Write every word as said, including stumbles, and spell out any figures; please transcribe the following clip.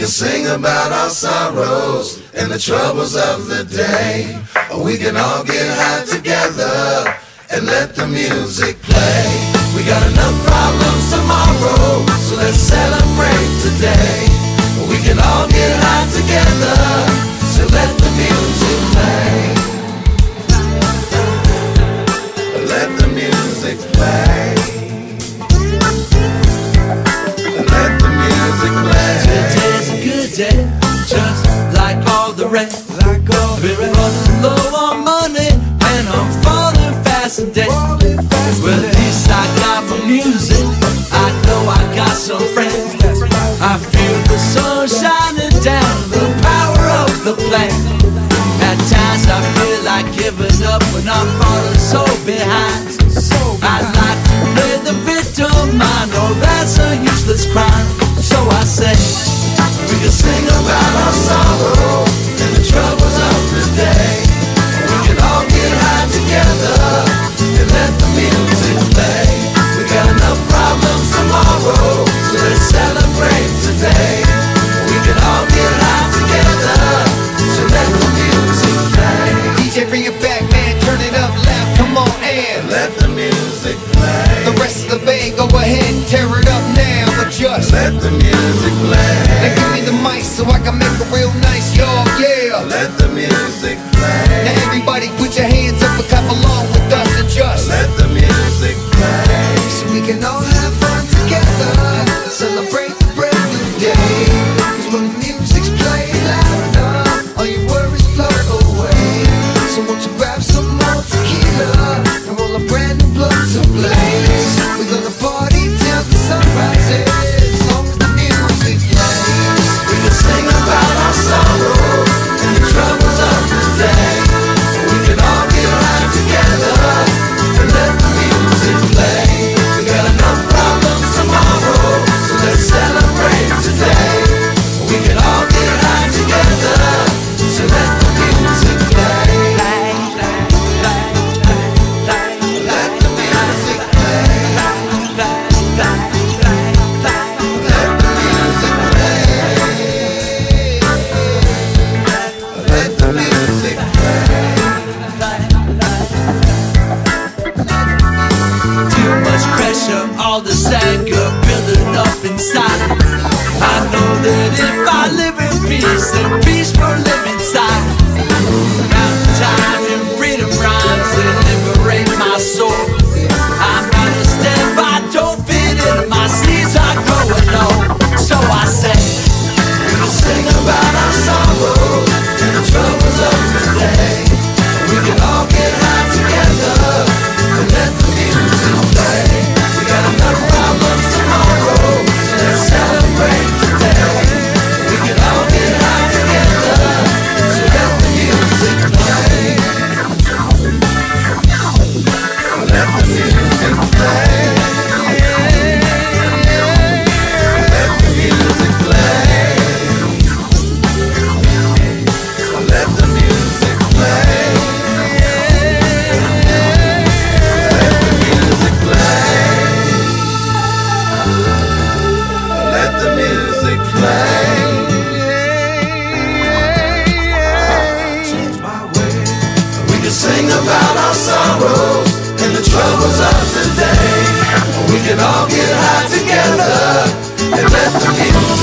can sing about our sorrows and the troubles of the day. Or we can all get high together and let the music play. We got enough problems tomorrow, so let's celebrate today. Or we can all get high together, so let the music play. Let the music play. Let the music play. Today's a good day, just like all the rest. Like all the rest. We're running low on money and I'm falling fast today. Well, at least I got my music. I know I got some friends. I feel the sun shining down, the power of the plan. At times I feel like giving up when I'm falling so behind. I like to play the victim, I know that's a useless crime. So I say, we can sing about our sorrow and the troubles of the day. We can all get high together and let the music play. We got enough problems tomorrow, so let's celebrate today. We can all get high together, so let the music play. D J, bring it back, man, turn it up loud, come on, and let the music play. The rest of the band, go ahead and tear it up now, but just let the music play. Now give me the mic so I can make it real nice, y'all, yeah. Let the music play. Now everybody put your hands up and clap along with us and just let the music play. So we can all have fun together, celebrate the brand new day. Cause when the music's playing loud enough, all your worries float away. So won't you grab some more tequila and roll a brand new blunt to blaze. We're gonna party till the sun rises, as long as the music plays. We can sing about our sorrow and the troubles of the day. We can all get high together and let the music play. We got enough problems tomorrow, so let's celebrate today. We can all get high together, so let the music play. Let the music play. Let the music play. Let the music play. too much pressure, all this anger building up inside. I know that if I live in peace, then peace will live inside. Mountain time and freedom rhymes that liberate my soul. I'm understand if I don't fit in, my seeds are growing low. So I say, we can sing about our sorrows and the troubles of the day. We can all get high together and let the music play. We got enough problems tomorrow, so let's celebrate today. We can all get high together, so let the music play. Let the music play. Let the music play. Let the music play. Let the music play. Let the music play. Change my way. We can sing about our sorrows and the troubles of today. We can all get high together and let the music